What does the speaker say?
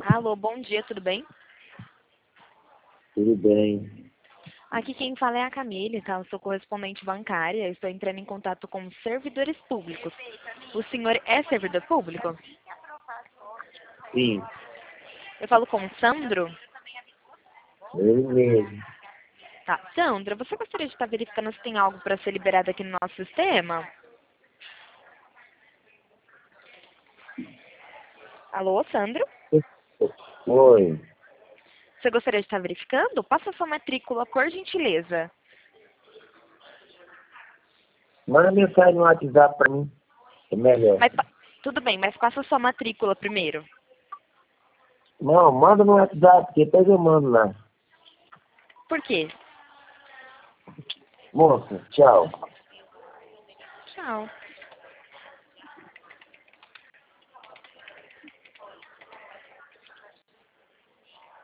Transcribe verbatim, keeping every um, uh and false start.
Alô, bom dia, tudo bem? Tudo bem. Aqui quem fala é a Camille, tá? Eu sou correspondente bancária, estou entrando em contato com servidores públicos. O senhor é servidor público? Sim, Eu falo com o Sandro? ele mesmo. Tá. Sandra, você gostaria de estar verificando se tem algo para ser liberado aqui no nosso sistema? Alô, Sandro? Oi. Você gostaria de estar verificando? Passa sua matrícula, por gentileza. Manda mensagem no WhatsApp pra mim. É melhor. Mas, pa- tudo bem, mas passa sua matrícula primeiro. Não, manda no WhatsApp, que depois eu mando lá. Por quê? Moça, tchau. Tchau.